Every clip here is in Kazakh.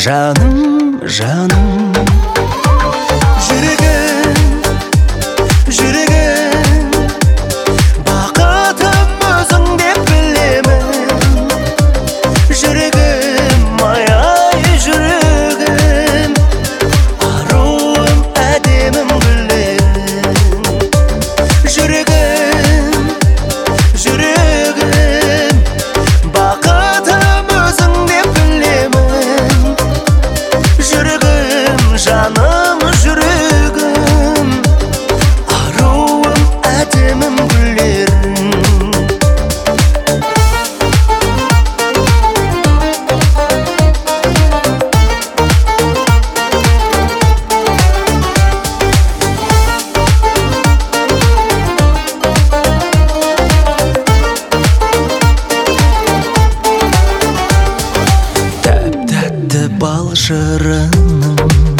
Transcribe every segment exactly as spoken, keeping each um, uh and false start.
Жаным, жаным, жүрегім, жүрегім, бақытым өзің деп білемін. Жүрегім, ай-ай жүрегім, аруым, әдемім гүлім. Жүрегім, жүрегім, бақытым өзің деп білемін. Жүрегім, жаным, жүрегім, аруым, әдемім гүлерім. Тәп-тәтті бал шырыным,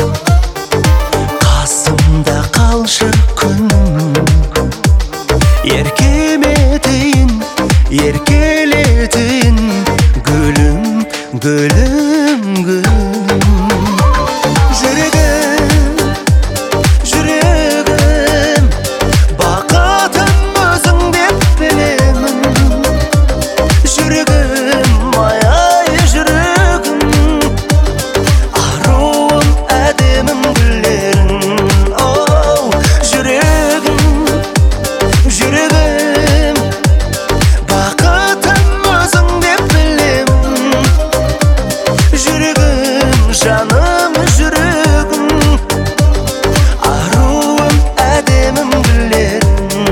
қасымда қалшы күнім. Еркелетейін, еркелетейін, гүлім, гүлім, гүлім. Жүрегім, жүрегім, бақытым өзің деп білемін. Жүрегім, ай-ай жүрегім, аруым, әдемім гүлерім. Оу, жүрегім, жүрегім, бақытым өзің деп білемін. Жүрегім, жаным, жүрегім, аруым, әдемім гүлерім.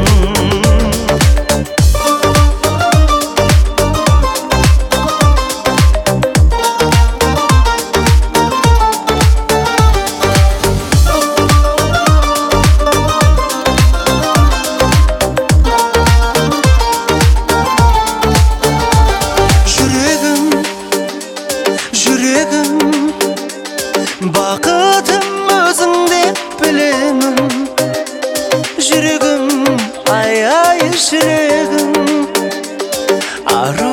Жүрегім, жүрегім, бақытым өзің деп білемін. Жүрегім, ай-ай жүрегім, ару